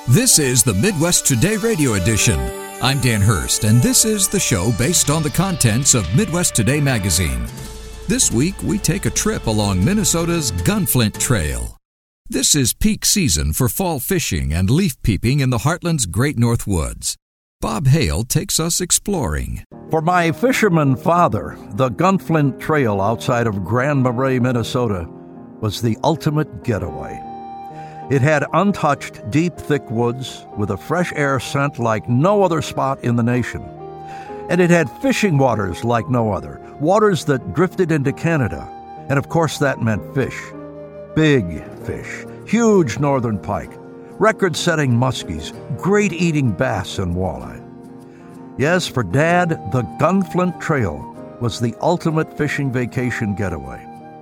This is the Midwest Today Radio Edition. I'm Dan Hurst, and this is the show based on the contents of Midwest Today magazine. This week, we take a trip along Minnesota's Gunflint Trail. This is peak season for fall fishing and leaf peeping in the Heartland's Great North Woods. Bob Hale takes us exploring. For my fisherman father, the Gunflint Trail outside of Grand Marais, Minnesota, was the ultimate getaway. It had untouched, deep, thick woods with a fresh air scent like no other spot in the nation. And it had fishing waters like no other, waters that drifted into Canada. And of course that meant fish. Big fish, huge northern pike, record-setting muskies, great-eating bass and walleye. Yes, for Dad, the Gunflint Trail was the ultimate fishing vacation getaway.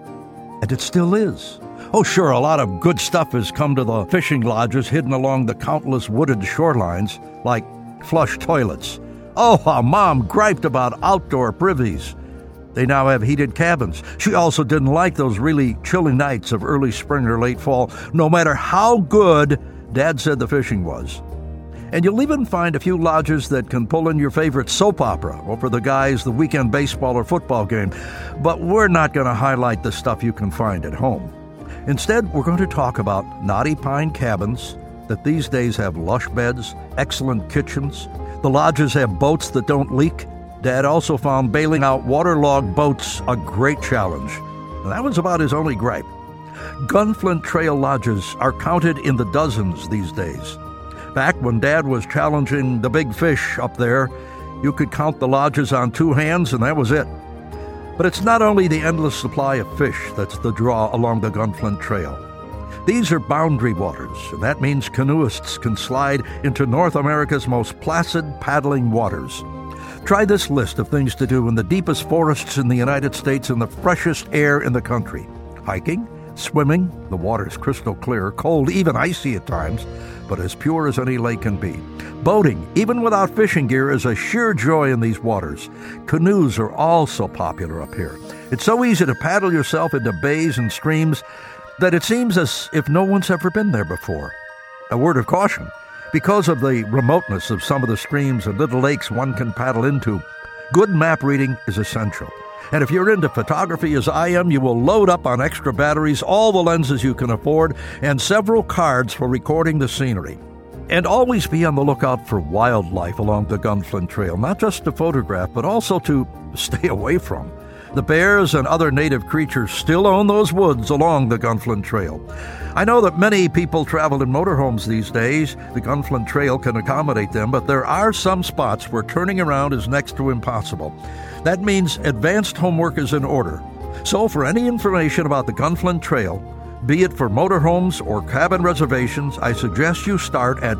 And it still is. Oh, sure, a lot of good stuff has come to the fishing lodges hidden along the countless wooded shorelines, like flush toilets. Oh, how Mom griped about outdoor privies. They now have heated cabins. She also didn't like those really chilly nights of early spring or late fall, no matter how good Dad said the fishing was. And you'll even find a few lodges that can pull in your favorite soap opera, or for the guys, the weekend baseball or football game. But we're not going to highlight the stuff you can find at home. Instead, we're going to talk about knotty pine cabins that these days have lush beds, excellent kitchens. The lodges have boats that don't leak. Dad also found bailing out waterlogged boats a great challenge. And that was about his only gripe. Gunflint Trail lodges are counted in the dozens these days. Back when Dad was challenging the big fish up there, you could count the lodges on two hands, and that was it. But it's not only the endless supply of fish that's the draw along the Gunflint Trail. These are boundary waters, and that means canoeists can slide into North America's most placid paddling waters. Try this list of things to do in the deepest forests in the United States and the freshest air in the country. Hiking, swimming, the water's crystal clear, cold, even icy at times, but as pure as any lake can be. Boating, even without fishing gear, is a sheer joy in these waters. Canoes are also popular up here. It's so easy to paddle yourself into bays and streams that it seems as if no one's ever been there before. A word of caution. Because of the remoteness of some of the streams and little lakes one can paddle into, good map reading is essential. And if you're into photography as I am, you will load up on extra batteries, all the lenses you can afford, and several cards for recording the scenery. And always be on the lookout for wildlife along the Gunflint Trail, not just to photograph, but also to stay away from. The bears and other native creatures still own those woods along the Gunflint Trail. I know that many people travel in motorhomes these days. The Gunflint Trail can accommodate them, but there are some spots where turning around is next to impossible. That means advanced homework is in order. So for any information about the Gunflint Trail, be it for motorhomes or cabin reservations, I suggest you start at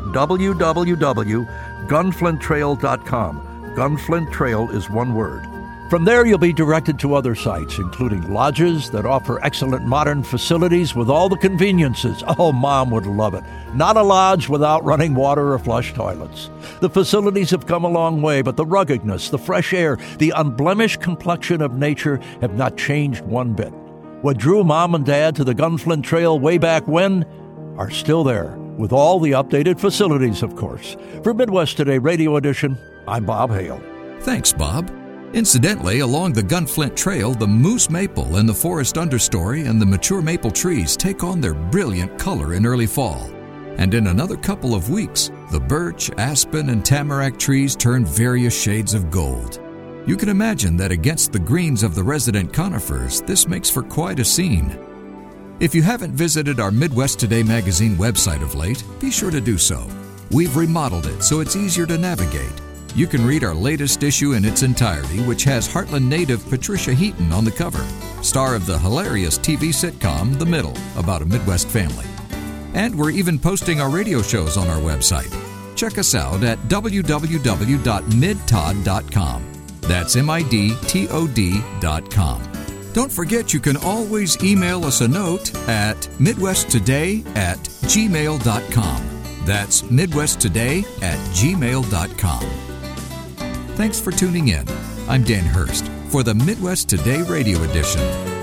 www.gunflinttrail.com. Gunflint Trail is one word. From there, you'll be directed to other sites, including lodges that offer excellent modern facilities with all the conveniences. Oh, Mom would love it. Not a lodge without running water or flush toilets. The facilities have come a long way, but the ruggedness, the fresh air, the unblemished complexion of nature have not changed one bit. What drew Mom and Dad to the Gunflint Trail way back when are still there, with all the updated facilities, of course. For Midwest Today Radio Edition, I'm Bob Hale. Thanks, Bob. Incidentally, along the Gunflint Trail, the moose maple in the forest understory and the mature maple trees take on their brilliant color in early fall. And in another couple of weeks, the birch, aspen, and tamarack trees turn various shades of gold. You can imagine that against the greens of the resident conifers, this makes for quite a scene. If you haven't visited our Midwest Today magazine website of late, be sure to do so. We've remodeled it so it's easier to navigate. You can read our latest issue in its entirety, which has Heartland native Patricia Heaton on the cover, star of the hilarious TV sitcom The Middle, about a Midwest family. And we're even posting our radio shows on our website. Check us out at www.midtod.com. That's MIDTOD.com. Don't forget you can always email us a note at midwesttoday@gmail.com. That's midwesttoday@gmail.com. Thanks for tuning in. I'm Dan Hurst for the Midwest Today Radio Edition.